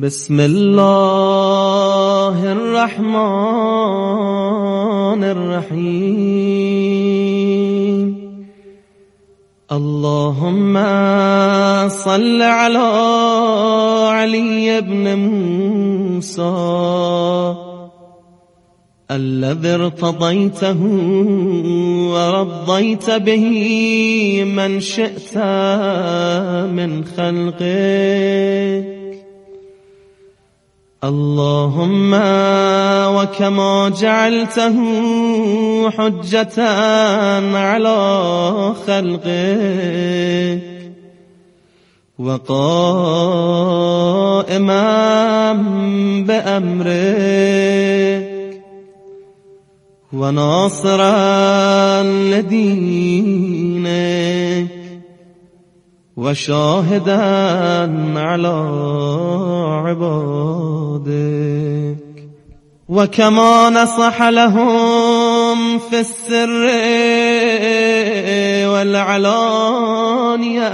بسم الله الرحمن الرحیم. اللهم صل على علی ابن موسی الذي ارتضيته ورضيت به من شئت من خلقك. اللهم وكما جعلته حجة على خلقك وقائما بأمرك وناصرا لدينك وشاهدا على عبادك وكما نصح لهم في السر والعلانية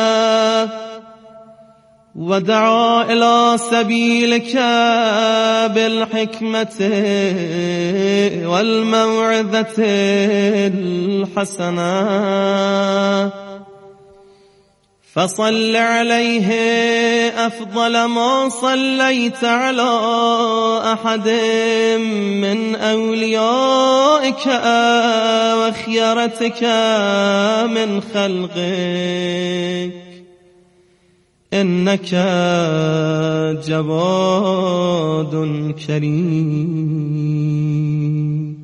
ودعا إلى سبيلك بالحكمة والموعظة الحسنة فصل عليه أفضل ما صليت على أحد من أوليائك وخيرتك من خلقك إنك جواد كريم.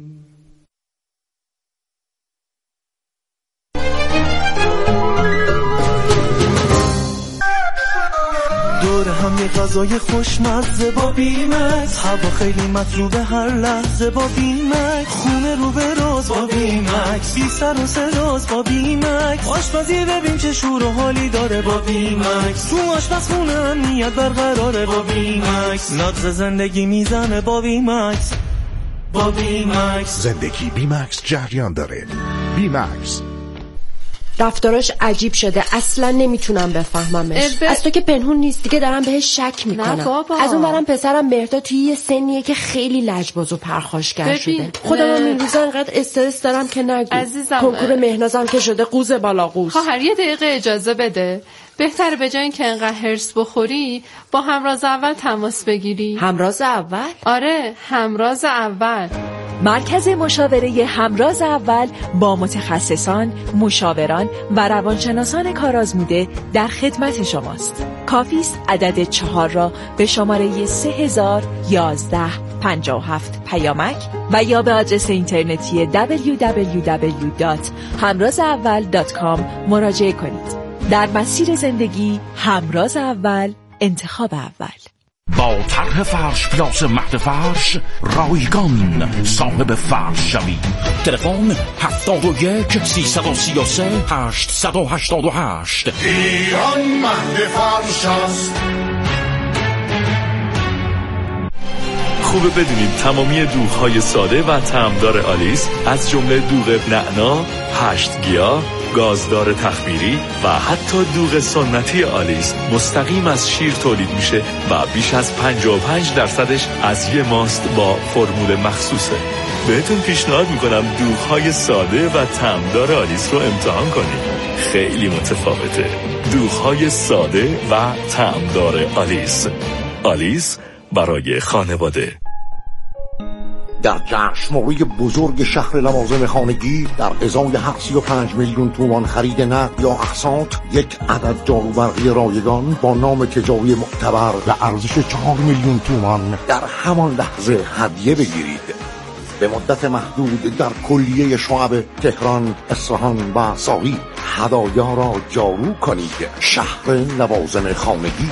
دور هم یه غذای خوشمزه با بیمکس، هوا خیلی مطلوبه هر لحظه با بیمکس، خونه رو به راز با بیمکس، بی سر و سراز با بیمکس، آشپزی ببین چه شور و حالی داره با بیمکس، تو آشپزخونه امنیت برقراره با بیمکس، نبض زندگی میزنه با بیمکس. با بیمکس زندگی بیمکس جریان داره. بیمکس رفتاراش عجیب شده، اصلا نمیتونم بفهممش. از تو که پنهون نیست دیگه، دارم بهش شک میکنم. از اون برم پسرم مهرداد توی یه سنیه که خیلی لجباز و پرخاشگر شده. خودم این روزا انقدر استرس دارم که نگو. کنکور مهنازم که شده قوز بالا قوز. خواهر یه دقیقه اجازه بده. بهتره به جای اینکه انقدر هرس بخوری با همراز اول تماس بگیری. همراز اول؟ آره، همراز اول. مرکز مشاوره همراز اول با متخصصان، مشاوران و روانشناسان کارآزموده در خدمت شماست. کافی است عدد 4 را به شماره 301157 پیامک و یا به آدرس اینترنتی www.hamrazaawal.com مراجعه کنید. در مسیر زندگی همراز اول، انتخاب اول. با طرح فرش پلاس مهد فرش رایگان صاحب فرش شوید. تلفن 71 333 888. ایران مهد فرش است. خوبه بدونید تمامی دوغ‌های ساده و طعمدار آلیس از جمله دوغ نعنا، 8 گیاه، گازدار تخمیری و حتی دوغ سنتی آلیس مستقیم از شیر تولید میشه و بیش از 55% از یه ماست با فرمول مخصوصه. بهتون پیشنهاد میکنم دوغ‌های ساده و طعمدار آلیس رو امتحان کنید. خیلی متفاوته. دوغ‌های ساده و طعمدار آلیس. آلیس برای خانواده. در جشنواره بزرگ شهر لوازم خانگی در ازای هر 35 میلیون تومان خرید نقد یا اقساط، یک عدد جاروبرقی رایگان با نام تجاری معتبر به ارزش 4 میلیون تومان در همان لحظه هدیه بگیرید. به مدت محدود در کلیه شعب تهران، اصفهان و ساری هدایا را جارو کنید. شهر لوازم خانگی.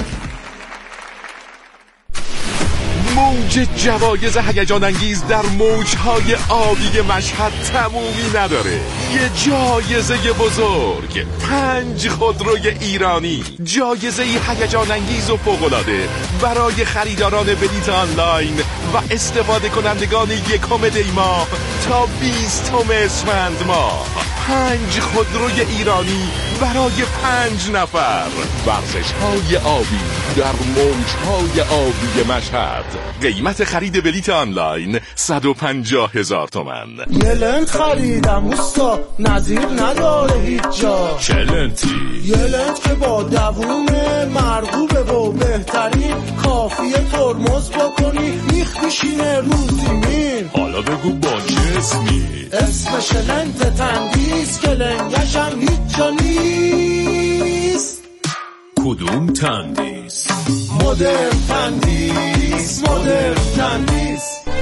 موج جوایز هیجان انگیز در موجهای آبی مشهد تمومی نداره. یه جایزه بزرگ، 5 خودروی ایرانی، جایزه هیجان انگیز و فوق‌العاده برای خریداران بلیط آنلاین و استفاده کنندگان یکم دی ماه تا 20 اسفند ماه 5 خودروی ایرانی برای 5 نفر. ورزش‌های آبی در موج‌های آبی مشهد. قیمت خرید بلیت آنلاین 150,000 تومان. یه لنت خریدم اوستا، نظیر نداره هیچ جا. چه لنتی؟ یه لنت که با دووم مرغوبه و بهترین، کافیه ترمز بکنی میخ میشینه رو زمین. حالا بگو با چه اسمی؟ اسمش لنت تندیس که لنگشم هیچ جا نیست. کدوم تندیس؟ مدرن تندیس، مدرن تندیس.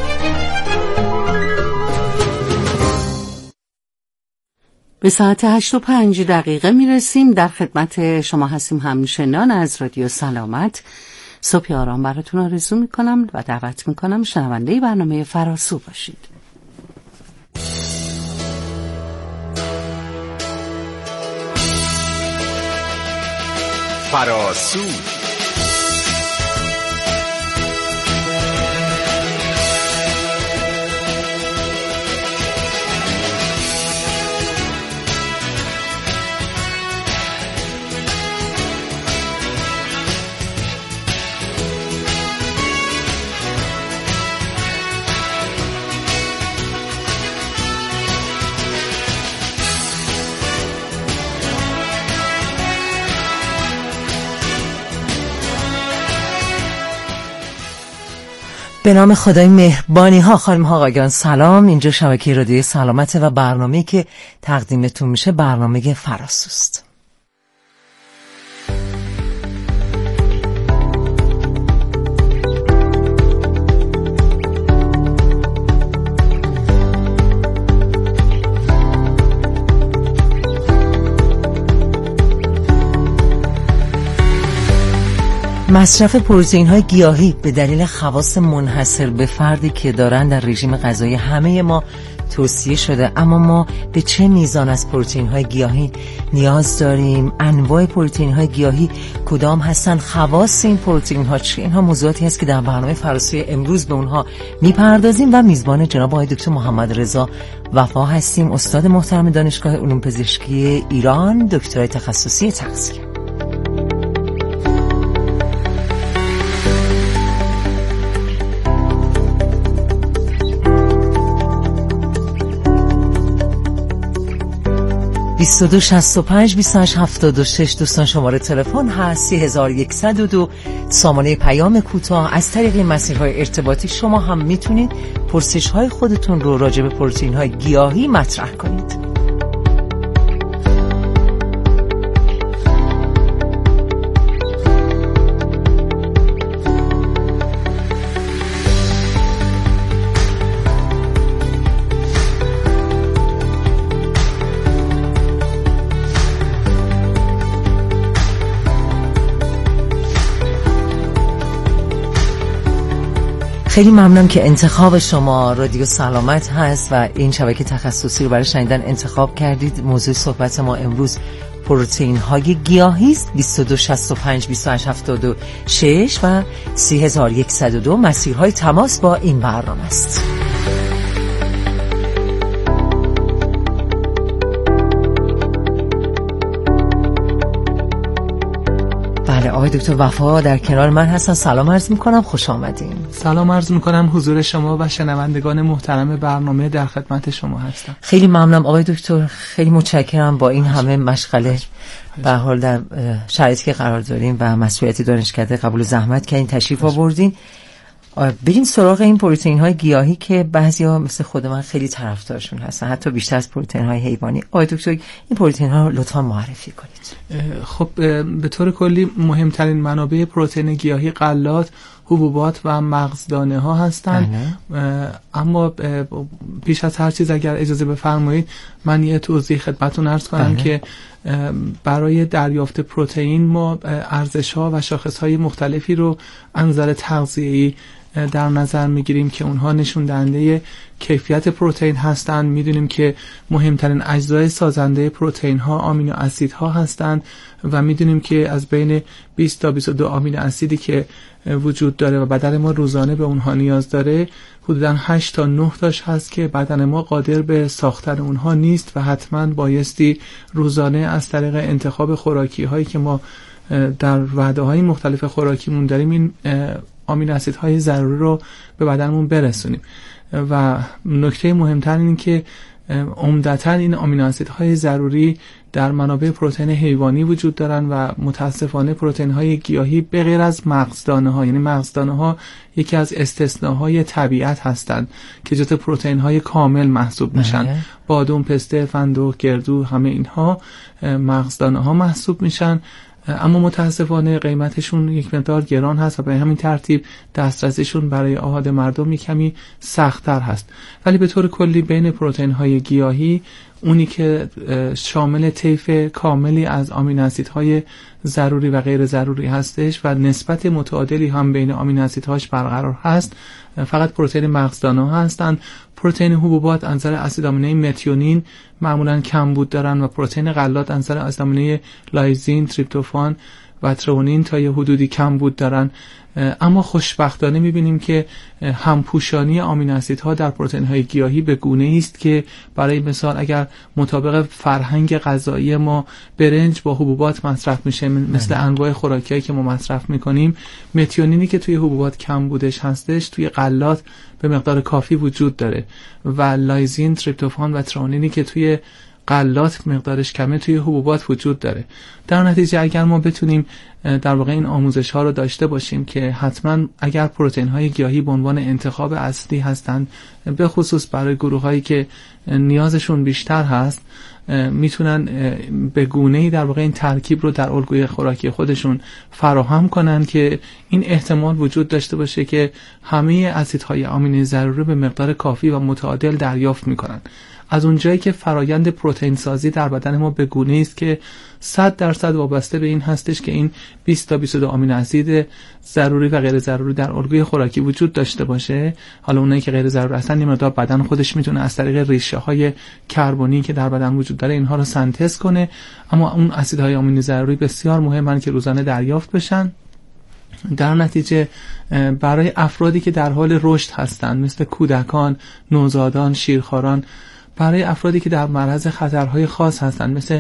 به ساعت 8:05 میرسیم. در خدمت شما هستیم همشنان از رادیو سلامت. صبح آرام براتون آرزو میکنم و دعوت میکنم شنونده برنامه فراسو باشید. فراسو به نام خدای مهربانی ها. خانم ها آقایان سلام. اینجا شبکه رادیو سلامت و برنامه‌ای که تقدیمتون میشه برنامه فراسوست. مصرف پروتئین‌های گیاهی به دلیل خواص منحصر به فردی که دارن در رژیم غذایی همه ما توصیه شده، اما ما به چه میزان از پروتئین‌های گیاهی نیاز داریم؟ انواع پروتئین‌های گیاهی کدام هستن؟ خواص این پروتئین‌ها چیه؟ اینها موضوعاتی است که در برنامه فراسوی امروز به اونها میپردازیم و میزبان جناب آقای دکتر محمد رضا وفا هستیم، استاد محترم دانشگاه علوم پزشکی ایران، دکترای تخصصی تغذیه. دو 65 28 76 دوستان شماره تلفن هست 3102. سامانه پیام کوتاه. از طریق مسیرهای ارتباطی شما هم میتونید پرسش‌های خودتون رو راجع به پروتئین‌های گیاهی مطرح کنید. خیلی ممنونم که انتخاب شما رادیو سلامت هست و این شبکه تخصصی رو برای شنیدن انتخاب کردید. موضوع صحبت ما امروز پروتئین های گیاهی است. 22 65 28 76 و 3102 مسیرهای تماس با این برنامه است. آقای دکتر وفا در کنار من هستن. سلام عرض میکنم، خوش آمدین. سلام عرض میکنم حضور شما و شنوندگان محترم برنامه، در خدمت شما هستم. خیلی ممنونم آقای دکتر، خیلی متشکرم. با این همه مشغله به حال در شرایطی که قرار داریم و مسئولیت دانشکده قبول زحمت که این تشریف آوردین. بریم سراغ این پروتئین های گیاهی که بعضیا مثل خود من خیلی طرفدارشون هستن، حتی بیشتر از پروتئین های حیوانی. آقای دکتر این پروتئین ها رو لطفا معرفی کنید. خب به طور کلی مهمترین منابع پروتئین گیاهی غلات، حبوبات و مغزدانه ها هستند. اما پیش از هر چیز اگر اجازه بفرمایید من یه توضیح خدمتتون عرض کنم که برای دریافت پروتئین ما ارزش ها و شاخص های مختلفی رو از نظر تغذیه‌ای در نظر میگیریم که اونها نشون دهنده کیفیت پروتئین هستند. میدونیم که مهمترین اجزای سازنده پروتئین ها آمینو اسیدها هستند و میدونیم که از بین 20 تا 22 آمینو اسیدی که وجود داره و بدن ما روزانه به اونها نیاز داره، حدوداً 8 تا 9 تاش هست که بدن ما قادر به ساختن اونها نیست و حتما بایستی روزانه از طریق انتخاب خوراکی هایی که ما در وعده های مختلف خوراکیمون داریم این آمینو اسیدهای ضروری رو به بدنمون برسونیم. و نکته مهمتر این که عمدتاً این آمینو اسیدهای ضروری در منابع پروتئین حیوانی وجود دارن و متاسفانه پروتئین های گیاهی به غیر از مغزدانه ها، یعنی مغزدانه ها یکی از استثناهای طبیعت هستند که جزو پروتئین های کامل محسوب میشن. بادام، پسته، فندق، گردو، همه اینها مغزدانه ها محسوب میشن، اما متاسفانه قیمتشون یک مقدار گران هست و به همین ترتیب دسترسیشون برای احاد مردم کمی سخت‌تر هست. ولی به طور کلی بین پروتئین های گیاهی اونی که شامل طیف کاملی از آمینو اسیدهای ضروری و غیر ضروری هستش و نسبت متعادلی هم بین آمینو اسیدهاش برقرار هست فقط پروتئین مغزدانه هستند. پروتئین حبوبات از نظر اسید آمینه متیونین معمولا کمبود دارن و پروتئین غلات از نظر اسید آمینه لایزین، تریپتوفان و ترئونین تا یه حدودی کمبود دارن. اما خوشبختانه میبینیم که همپوشانی آمینو اسیدها در پروتئین‌های گیاهی به گونه‌ای است که برای مثال اگر مطابق فرهنگ غذایی ما برنج با حبوبات مصرف میشه مثل انواع خوراکیایی که ما مصرف میکنیم، متیونینی که توی حبوبات کم بودش هستش توی غلات به مقدار کافی وجود داره و لایزین، تریپتوفان و ترئونینی که توی غلات مقدارش کمه توی حبوبات وجود داره. در نتیجه اگر ما بتونیم در واقع این آموزش ها رو داشته باشیم که حتما اگر پروتئین های گیاهی به عنوان انتخاب اصلی هستند، به خصوص برای گروه هایی که نیازشون بیشتر هست، میتونن به گونه‌ای در واقع این ترکیب رو در الگوی خوراکی خودشون فراهم کنن که این احتمال وجود داشته باشه که همه اسیدهای آمینه ضروری به مقدار کافی و متعادل دریافت میکنن. از اونجایی که فرایند پروتئین سازی در بدن ما به گونه‌ای است که 100% وابسته به این هستش که این 20 تا 22 آمینو اسید ضروری و غیر ضروری در الگوی خوراکی وجود داشته باشه. حالا اونایی که غیر ضروری هستن یه مقدار بدن خودش میتونه از طریق ریشه‌های کربنی که در بدن وجود داره اینها رو سنتز کنه، اما اون اسیدهای آمینو ضروری بسیار مهمن که روزانه دریافت بشن. در نتیجه برای افرادی که در حال رشد هستند مثل کودکان، نوزادان، شیرخواران، برای افرادی که در معرض خطرهای خاص هستند مثل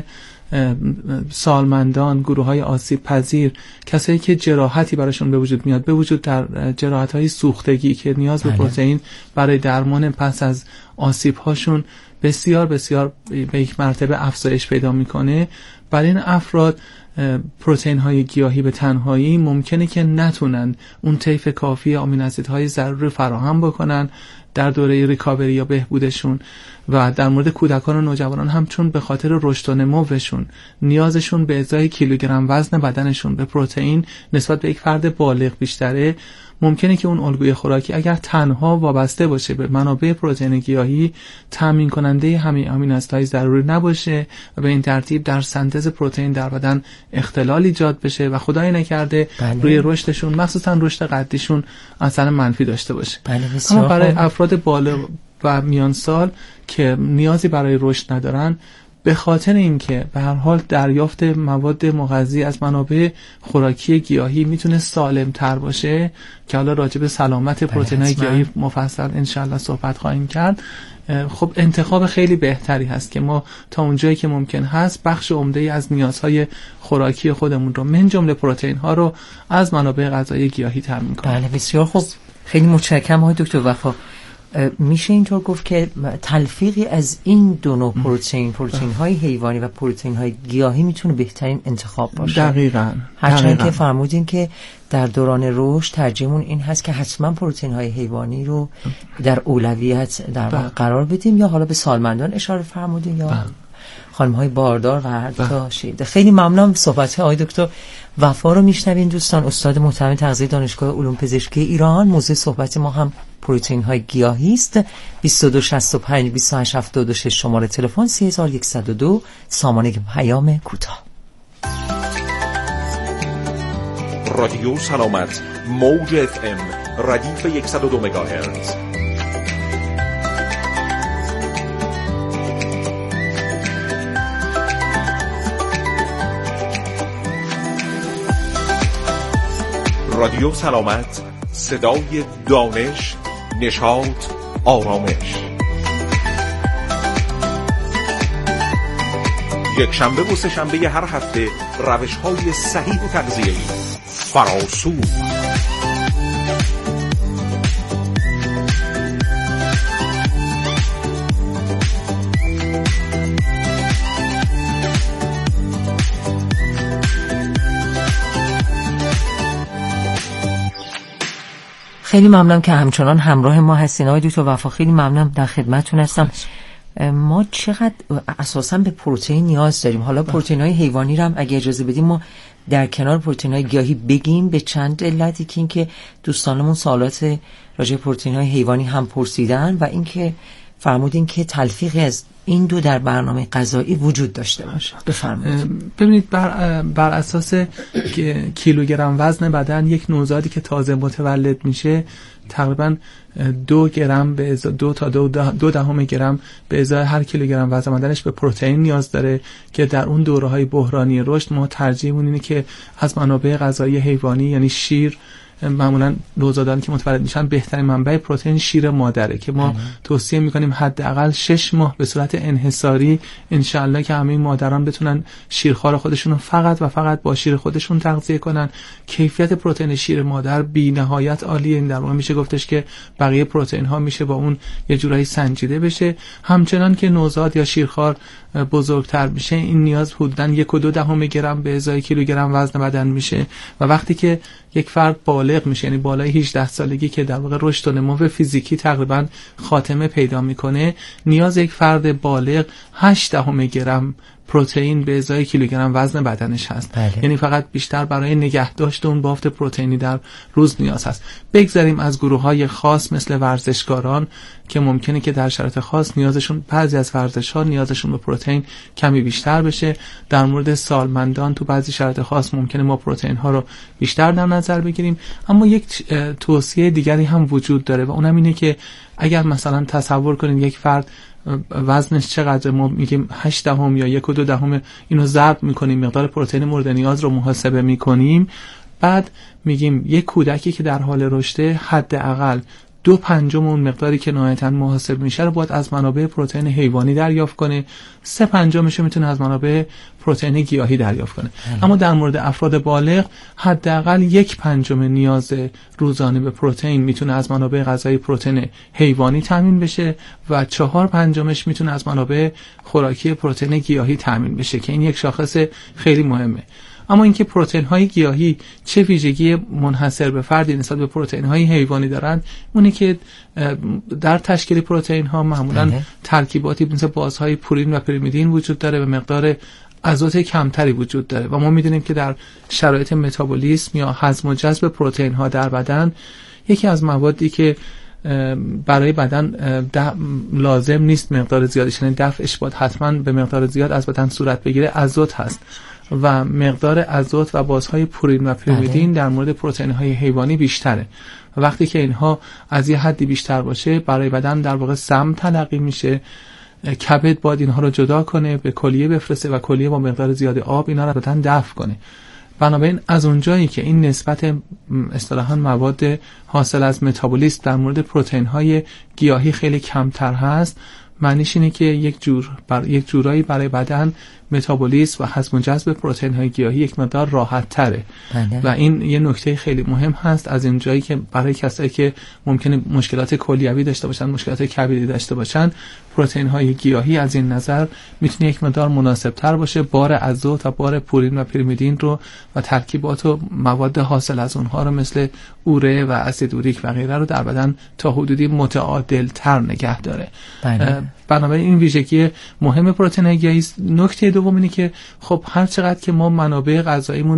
سالمندان، گروه‌های آسیب پذیر، کسایی که جراحتی براشون به وجود میاد، به وجود در جراحت‌های سوختگی که نیاز به پروتئین برای درمان پس از آسیب‌هاشون بسیار بسیار به یک مرتبه افزایش پیدا میکنه، برای این افراد پروتئین های گیاهی به تنهایی ممکنه که نتونن اون طیف کافی آمینو اسیدهای ضروری فراهم بکنن در دوره ریکاوری یا بهبودشون. و در مورد کودکان و نوجوانان هم چون به خاطر رشد و نموشون نیازشون به ازای کیلوگرم وزن بدنشون به پروتئین نسبت به یک فرد بالغ بیشتره، ممکنه که اون الگوی خوراکی اگر تنها وابسته باشه به منابع پروتئین گیاهی تامین کننده همه آمینو اسیدهای ضروری نباشه و به این ترتیب در سنتز پروتئین در بدن اختلال ایجاد بشه و خدای نکرده روی رشدشون مخصوصا رشد قدیشون اثر منفی داشته باشه. اما برای افراد بالغ و میان سال که نیازی برای رشد ندارن، به خاطر اینکه به هر حال دریافت مواد مغذی از منابع خوراکی گیاهی میتونه سالم تر باشه که حالا راجع به سلامت پروتئین‌های گیاهی مفصل انشالله صحبت خواهیم کرد، خب انتخاب خیلی بهتری هست که ما تا اونجایی که ممکن هست بخش عمده‌ای از نیازهای خوراکی خودمون رو من جمله پروتئین ها رو از منابع غذایی گیاهی تامین کنیم. بله بسیار خوب، خیلی متشکرم آقای دکتر وفا. میشه اینطور گفت که تلفیقی از این دو نوع پروتئین های حیوانی و پروتئین های گیاهی میتونه بهترین انتخاب باشه؟ دقیقاً. هرچند که فرمودین که در دوران رشد ترجیحمون این هست که حتما پروتئین های حیوانی رو در اولویت در قرار بدیم، یا حالا به سالمندان اشاره فرمودین یا خانم های باردار و هر تا شیده. خیلی ممنونم. صحبت آقای دکتر وفا رو میشنوین دوستان، استاد محترم تغذیه دانشگاه علوم پزشکی ایران. موضوع صحبت ما هم پروتئین های گیاهی است. 2265 2876 شماره تلفن 3102 سامانه پیام کوتاه. رادیو سلامت موج FM ردیف 102 مگاهرتز. رادیو سلامت، صدای دانش، نشاط، آرامش. یک شنبه و سه شنبه هر هفته روش‌های صحیح و تغذیه‌ای. فراسو. خیلی ممنونم که همچنان همراه ما هستین آقای دکتر وفا. خیلی ممنونم، در خدمتتون هستم. ما چقدر اساسا به پروتئین نیاز داریم؟ حالا پروتئین‌های حیوانی رو هم اگه اجازه بدیم ما در کنار پروتئین‌های گیاهی بگیم، به چند علتی که اینکه دوستانمون سوالات راجع به پروتئین‌های حیوانی هم پرسیدن و اینکه فرمودین که تلفیقی از این دو در برنامه غذایی وجود داشته باشه. بفرمایید. ببینید بر اساس کیلوگرم وزن بدن یک نوزادی که تازه متولد میشه تقریبا 2 گرم به ازای 2 تا 2 دهم گرم به ازای هر کیلوگرم وزن بدنش به پروتئین نیاز داره که در اون دوره‌های بحرانی رشد ما ترجیحمون اینه که از منابع غذایی حیوانی یعنی شیر، معمولا نوزادانی که متولد میشن بهترین منبع پروتئین شیر مادره که ما توصیه میکنیم حداقل 6 ماه به صورت انحصاری انشالله که همه مادران بتونن شیرخوار خودشون رو فقط و فقط با شیر خودشون تغذیه کنن. کیفیت پروتئین شیر مادر بی نهایت عالیه. این در واقع میشه گفتش که بقیه پروتئین ها میشه با اون یه جورایی سنجیده بشه. همچنان که نوزاد یا شیرخوار بزرگتر میشه این نیاز حدوداً 1.2 گرم به ازای کیلوگرم وزن بدن میشه و وقتی که یک فرد بالغ میشه یعنی بالای 18 سالگی که در واقع رشد و نمو فیزیکی تقریبا خاتمه پیدا میکنه نیاز یک فرد بالغ 0.8 گرم پروتئین به ازای کیلوگرم وزن بدنش هست. یعنی فقط بیشتر برای نگهداشت اون بافت پروتئینی در روز نیاز هست. بگذاریم از گروه‌های خاص مثل ورزشکاران که ممکنه که در شرایط خاص نیازشون بعضی از ورزش‌ها نیازشون به پروتئین کمی بیشتر بشه. در مورد سالمندان تو بعضی شرایط خاص ممکنه ما پروتئین‌ها رو بیشتر در نظر بگیریم. اما یک توصیه دیگری هم وجود داره و اونم اینه که اگر مثلا تصور کنید یک فرد وزنش چقدر، ما میگیم 0.8 یا 1.2 اینو ضرب میکنیم مقدار پروتئین مورد نیاز رو محاسبه میکنیم، بعد میگیم یک کودکی که در حال رشده حداقل 2/5 اون مقداری که نهایتاً محاسب میشه رو باید از منابع پروتئین حیوانی دریافت کنه، 3/5 میتونه از منابع پروتئین گیاهی دریافت کنه. اما در مورد افراد بالغ حداقل 1/5 نیاز روزانه به پروتئین میتونه از منابع غذایی پروتئین حیوانی تامین بشه و 4/5 میتونه از منابع خوراکی پروتئین گیاهی تامین بشه که این یک شاخص خیلی مهمه. اما اینکه پروتئین های گیاهی چه ویژگی منحصر به فردی نسبت به پروتئین های حیوانی دارند، اونه که در تشکیل پروتئین ها معمولا ترکیباتی مثل بازهای پورین و پریمیدین وجود داره و مقدار آزوت کمتری وجود داره و ما میدونیم که در شرایط متابولیسم یا هضم و جذب پروتئین ها در بدن یکی از موادی که برای بدن لازم نیست مقدار زیادش، یعنی دفعش باید حتما به مقدار زیاد از بدن صورت بگیره، آزوت هست و مقدار آزوت و بازهای پورین و پریمیدین در مورد پروتئین های حیوانی بیشتره و وقتی که اینها از یه حدی بیشتر باشه برای بدن در واقع سم تلقی میشه. کبد باید اینها رو جدا کنه، به کلیه بفرسته و کلیه با مقدار زیاد آب اینها رو بدن دفع کنه. بنابراین از اونجایی که این نسبت اصطلاحاً مواد حاصل از متابولیسم در مورد پروتئین های گیاهی خیلی کمتر هست، معنیش اینه که یک جورایی برای بدن متابولیسم و هضم و جذب پروتئین های گیاهی یک مقدار راحت تره و این یه نکته خیلی مهم هست از این جایی که برای کسایی که ممکنه مشکلات کلیوی داشته باشن، مشکلات کبدی داشته باشن، پروتئین های گیاهی از این نظر میتونه یک مقدار مناسب تر باشه، بار آزوت و بار پورین و پریمیدین رو و ترکیبات و مواد حاصل از اونها رو مثل اوره و اسید اوریک و غیره رو در بدن تا حدودی متعادل تر نگه داره. بنابراین این ویژگی مهم پروتئین گیاهی است. نکته دوم اینه که خب هر چقدر که ما منابع غذاییمون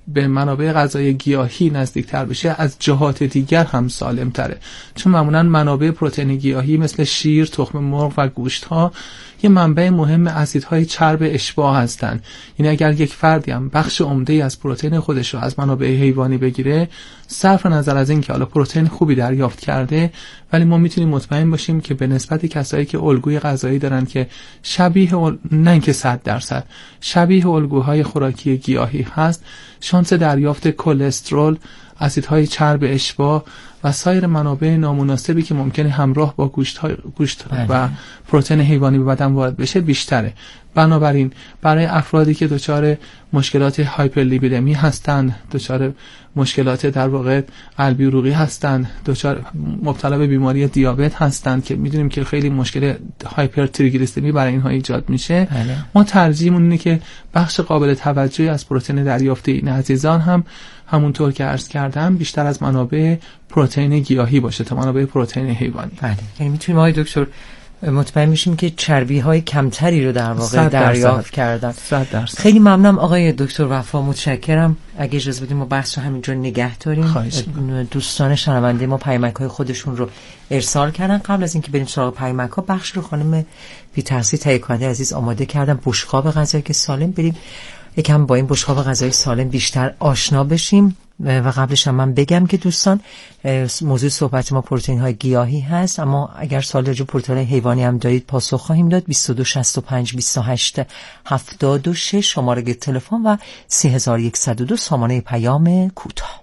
به منابع غذایی گیاهی نزدیکتر بشه از جهات دیگر هم سالم تره، چون معمولا منابع پروتئین گیاهی مثل شیر، تخم مرغ و گوشت ها یه منبع مهم اسیدهای چرب اشباع هستن. یعنی اگر یک فردی هم بخش عمده‌ای از پروتئین خودش رو از منابع حیوانی بگیره، صرف نظر از این که حالا پروتئین خوبی دریافت کرده، ولی ما میتونیم مطمئن باشیم که به نسبت کسایی که الگوی غذایی دارن که شبیه نه اینکه 100% شبیه الگوهای خوراکی گیاهی هست، شانس دریافت کلسترول، اسیدهای چرب اشباع و سایر منابع نامناسبی که ممکنه همراه با گوشت و پروتئین حیوانی به بدن وارد بشه بیشتره. بنابراین برای افرادی که دچار مشکلات هایپرلیپیدمی هستند، دچار مشکلات در واقع قلبی عروقی هستند، دچار مبتلا به بیماری دیابت هستند که میدونیم که خیلی مشکل هایپرتریگلیسیمی برای اینها ایجاد میشه، ما ترجیحمون اینه که بخش قابل توجهی از پروتئین دریافتی این عزیزان هم همونطور که عرض کردم بیشتر از منابع پروتئین گیاهی باشه تا منابع پروتئین حیوانی. بله، یعنی میتونیم آقای دکتر مطمئن میشیم که چربی های کمتری رو در واقع دریافت کردن. 100%. خیلی ممنونم آقای دکتر وفا، متشکرم. اگه اجازه بدیم ما بحث رو همینجا نگه داریم. دوستان شنونده ما پیامک های خودشون رو ارسال کردن. قبل از اینکه بریم سراغ پیامک ها، بخش رو خانم بی‌ترسی تهیه کننده عزیز آماده کردن، بشقاب غذایی که سالم. بریم یکم با این بشقاب غذایی سالم بیشتر آشنا بشیم. و قبلش هم من بگم که دوستان موضوع صحبت ما پروتئین های گیاهی هست، اما اگر سوال راجع به پروتئین حیوانی هم دارید پاسخ خواهیم داد. 2265 28 76 شماره تلفن و 3102 سامانه پیام کوتاه.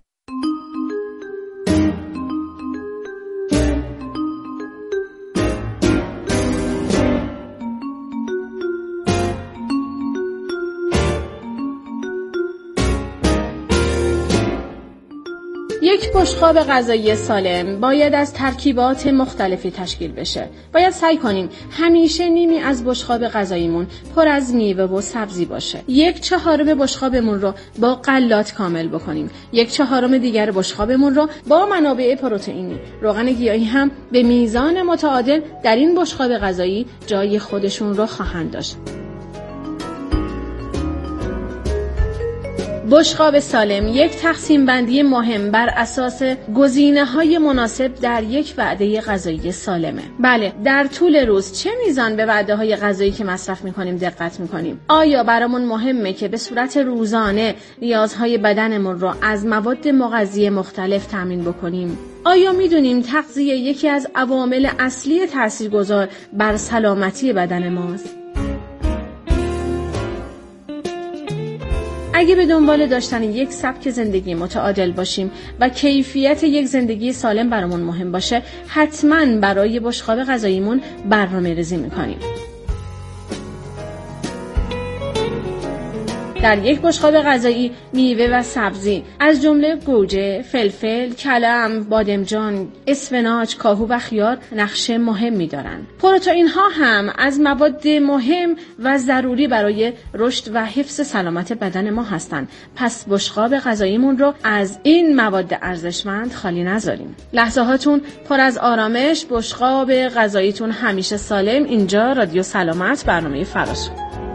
یک بشقاب غذایی سالم باید از ترکیبات مختلفی تشکیل بشه. باید سعی کنیم همیشه نیمی از بشقاب غذاییمون پر از میوه و سبزی باشه. 1/4 بشقابمون رو با غلات کامل بکنیم. 1/4 دیگر بشقابمون رو با منابع پروتئینی. روغن گیاهی هم به میزان متعادل در این بشقاب غذایی جای خودشون رو خواهند داشت. بشقاب سالم یک تقسیم بندی مهم بر اساس گزینه‌های مناسب در یک وعده غذایی سالمه. بله، در طول روز چه میزان به وعده‌های غذایی که مصرف می‌کنیم دقت می‌کنیم؟ آیا برامون مهمه که به صورت روزانه نیازهای بدنمون رو از مواد مغذی مختلف تامین بکنیم؟ آیا می‌دونیم تغذیه یکی از عوامل اصلی تاثیرگذار بر سلامتی بدن ماست؟ اگه به دنبال داشتن یک سبک زندگی متعادل باشیم و کیفیت یک زندگی سالم برامون مهم باشه، حتماً برای بشقاب غذاییمون برنامه‌ریزی می‌کنیم. در یک بشقاب غذایی میوه و سبزی از جمله گوجه، فلفل، کلم، بادمجان، اسفناج، کاهو و خیار نقش مهمی دارند. پروتئین ها هم از مواد مهم و ضروری برای رشد و حفظ سلامت بدن ما هستند. پس بشقاب غذاییمون رو از این مواد ارزشمند خالی نذاریم. لحظه هاتون پر از آرامش، بشقاب غذاییتون همیشه سالم. اینجا رادیو سلامت، برنامه فراش.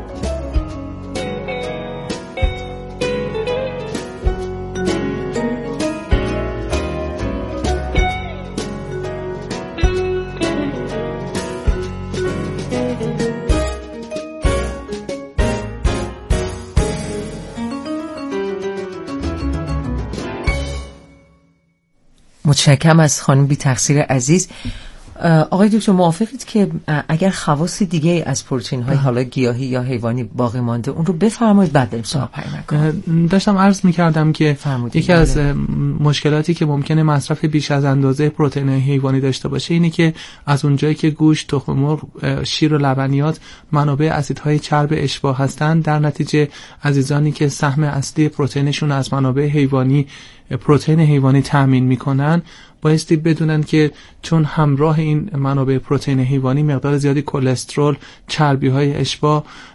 متشکرم از خانم بی تقصیر عزیز. آقای دکتر موافقید که اگر خواص دیگه از پروتئین های حالا گیاهی یا حیوانی باقی مانده اون رو بفرمایید بعد بریم سراغ پیامک؟ داشتم عرض می‌کردم که یکی از مشکلاتی که ممکنه مصرف بیش از اندازه پروتئین حیوانی داشته باشه اینه که از اونجایی که گوشت، تخم مرغ، شیر و لبنیات منابع اسیدهای چرب اشباع هستند، در نتیجه عزیزانی که سهم اصلی پروتئینشون از منابع حیوانی پروتئین حیوانی تامین میکنن بایستی بدونن که چون همراه این منابع پروتئین حیوانی مقدار زیادی کلسترول، چربی‌های اشباع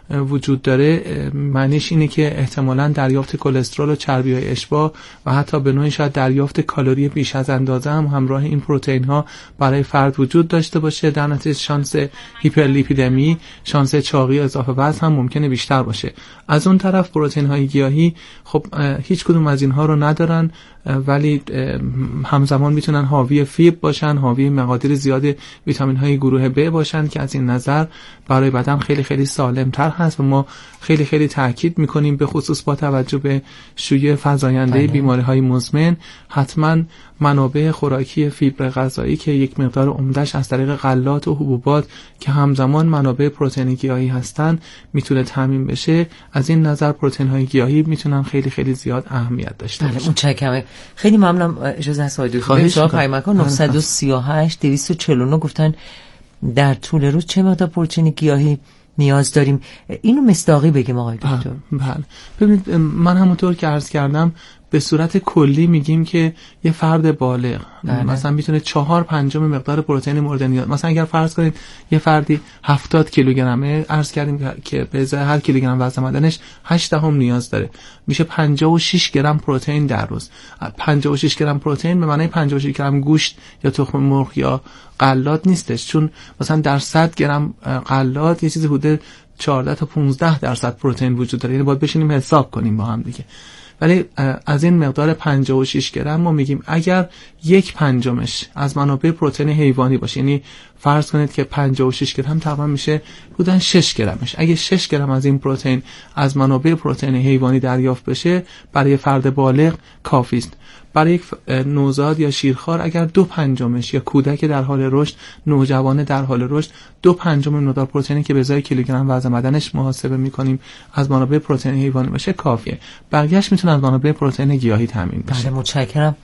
وجود داره معنیش اینه که احتمالاً دریافت کلسترول و چربی‌های اشباع و حتی به نوعی شاید دریافت کالری بیش از اندازه هم همراه این پروتئین ها برای فرد وجود داشته باشه. در نتیجه شانس هیپرلیپیدمی، شانس چاقی اضافه وزن هم ممکنه بیشتر باشه. از اون طرف پروتئین های گیاهی خب هیچ کدوم از اینها رو ندارن، ولی همزمان میتونن حاوی فیبر باشن، حاوی مقادیر زیاد ویتامین های گروه B باشن که از این نظر برای بدن خیلی خیلی سالم تر هست و ما خیلی خیلی تاکید میکنیم به خصوص با توجه به شیوع فزاینده بیماری های مزمن حتما منابع خوراکی فیبر غذایی که یک مقدار عمده‌اش از طریق غلات و حبوبات که همزمان منابع پروتئین گیاهی هستن میتونه تامین بشه. از این نظر پروتئین های گیاهی میتونن خیلی خیلی زیاد اهمیت داشته باشن. متشکرم. خیلی ممنونم. اجازه است آقای دکتر شما پیامک 938 249 گفتن در طول روز چه مقدار پروتئین گیاهی نیاز داریم؟ اینو مصداقی بگیم آقای دکتر. بله. ببینید من همونطور که عرض کردم به صورت کلی میگیم که یه فرد بالغ مثلا میتونه 4/5 مقدار پروتئین مورد نیاز. مثلا اگر فرض کنید یه فردی 70 کیلوگرمه، عرض کردیم که به ازای هر کیلوگرم وزن بدنش 8 نیاز داره، میشه 56 گرم پروتئین در روز. 56 گرم پروتئین به معنی 56 گرم گوشت یا تخم مرغ یا غلات نیستش، چون مثلا در 100 گرم غلات یه چیزی حدود 14 تا 15% پروتئین وجود داره. یعنی باید بشینیم حساب کنیم با هم دیگه. ولی از این مقدار 56 گرم ما میگیم اگر 1/5 از منابع پروتئین حیوانی باشه، یعنی فرض کنید که 56 گرم تقریبا میشه حدود 6 گرمش. اگه 6 گرم از این پروتئین از منابع پروتئین حیوانی دریافت بشه برای فرد بالغ کافی است. برای یک نوزاد یا شیرخوار اگر 2/5 یا کودک در حال رشد، نوجوان در حال رشد 2/5 مقدار پروتئینی که به ازای کیلوگرم وزن بدنش محاسبه میکنیم از منابع پروتئین حیوانی باشه کافیه. بقیه‌اش میتونه از منابع پروتئین گیاهی تامین بشه. بله متشکرم.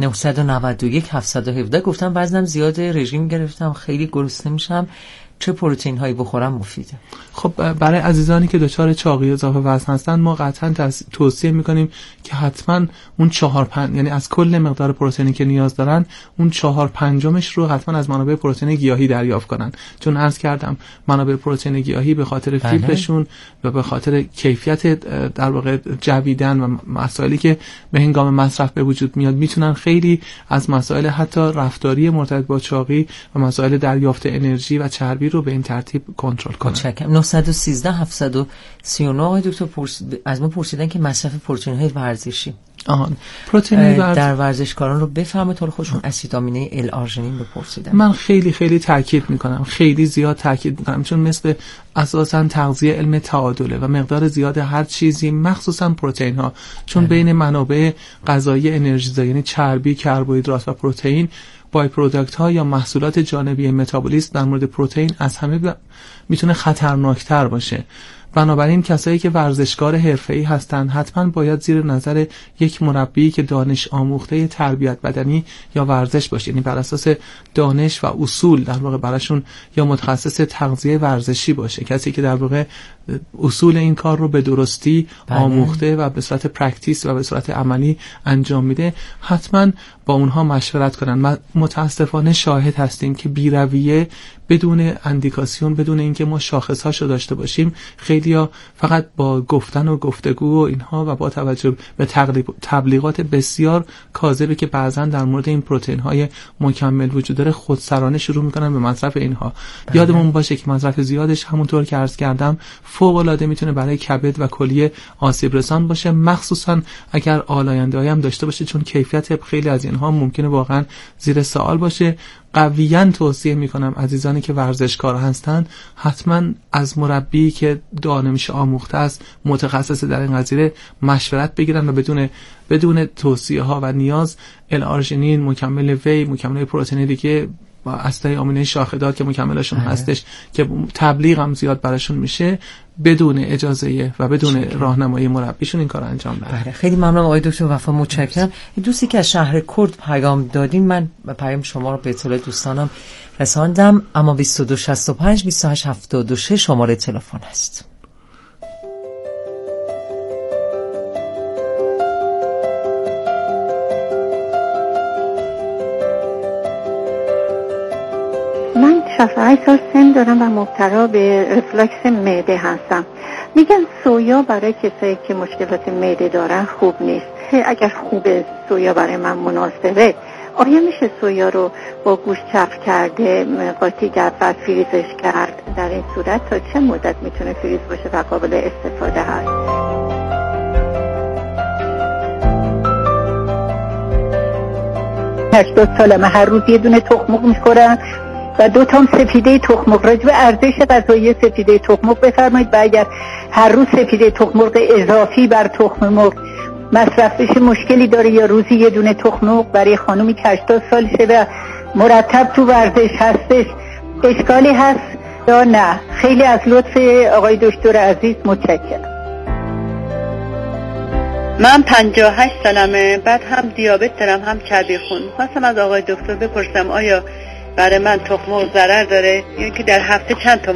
991 717 گفتم وزنم زیاده، رژیم گرفتم، خیلی گرسنه میشم، چه پروتئین هایی بخورم مفیده؟ خب برای عزیزانی که دچار چاقی اضافه وزن هستن ما قطعا توصیه میکنیم که حتما اون 4/5 یعنی از کل مقدار پروتئینی که نیاز دارن اون 4/5 رو حتما از منابع پروتئین گیاهی دریافت کنن، چون عرض کردم منابع پروتئین گیاهی به خاطر فیبرشون و به خاطر کیفیت در واقع جویدن و مسائلی که به هنگام مصرف به وجود میاد میتونن خیلی از مسائل حتی رفتاری مرتبط با چاقی و مسائل دریافت انرژی و چربی رو به این ترتیب کنترل کنن. 913 739 آقای دکتر از ما پرسیدن که مصرف پروتئین‌های ورزشی در ورزشکاران رو بفهمه طور خودشون اسید آمینه ال-آرژینین بپرسیدن. من خیلی خیلی تاکید میکنم، خیلی زیاد تاکید میکنم، چون مثل اساساً تغذیه علم تعادله و مقدار زیاد هر چیزی مخصوصاً پروتئین ها، چون بین منابع غذایی انرژیزا یعنی چربی، کربوهیدرات و پروتئین بای پروداکت ها یا محصولات جانبی متابولیسم در مورد پروتئین از همه میتونه خطرناکتر باشه. بنابراین کسایی که ورزشکار حرفه‌ای هستن حتما باید زیر نظر یک مربی که دانش آموخته تربیت بدنی یا ورزش باشه، یعنی بر اساس دانش و اصول در واقع براشون یا متخصص تغذیه ورزشی باشه، کسی که در واقع اصول این کار رو به درستی آموخته و به صورت پرکتیس و به صورت عملی انجام میده. حتما با اونها مشورت کنن. ما متاسفانه شاهد هستیم که بی‌رویه بدون اندیکاسیون، بدون اینکه ما شاخصهاشو داشته باشیم، خیلیا فقط با گفتن و گفتگو و اینها و با توجه به تبلیغات بسیار کاذبی که بعضا در مورد این پروتئین های مکمل وجود داره خودسرانه شروع میکنن به مصرف اینها. یادمون باشه که مصرف زیادش همونطور که عرض کردم فوق العاده میتونه برای کبد و کلیه آسیب رسان باشه، مخصوصا اگر آلاینده‌ای هم داشته باشه، چون کیفیت خیلی از اینها ممکنه واقعا زیر سوال باشه. قویاً توصیه میکنم عزیزانی که ورزشکار هستن حتما از مربی که دانش آموخته است، متخصص در این قضیه مشورت بگیرن و بدون توصیه ها و نیاز ال-آرژینین، مکمل وی، مکمل پروتئین دیگه و اسید آمینه شاخدار که مکملشون هستش که تبلیغ هم زیاد براشون میشه، بدون اجازه و بدون راهنمایی مربیشون این کار انجام بدن. خیلی ممنونم آقای دکتر وفا، متشکرم. دوستی که از شهر کرد پیام دادین، من پیام شما رو به اطلاع دوستانم رساندم، اما 2265 2876 شماره تلفن است. من 68 سال سن دارم و مبتلا به ریفلکس معده هستم. میگن سویا برای کسایی که مشکلات معده دارن خوب نیست. اگر خوبه سویا برای من مناسبه، آیا میشه سویا رو با گوشت چرخ کرده قاطی کرد و فریزش کرد؟ در این صورت تا چه مدت میتونه فریز باشه و قابل استفاده هست؟ 80 سالمه، هر روز یه دونه تخم مرغ میخورم و 2 تا سفیده تخم مرغ. راجع به ارزش غذایی سفیده تخم مرغ بفرمایید. و اگر هر روز سفیده تخم مرغ اضافی بر تخم مرغ مصرف بشه مشکلی داره یا روزی یه دونه تخم مرغ برای خانومی که 80 سالشه و مرتب تو ورزش هستش اشکالی هست یا نه؟ خیلی از لطف آقای دکتر عزیز متشکرم. من 58 سالمه، بعد هم دیابت دارم هم چربی خون. خواستم از آقای دکتر بپرسم آیا برای من تخم مرغ ضرر داره یا اینکه در هفته چند تا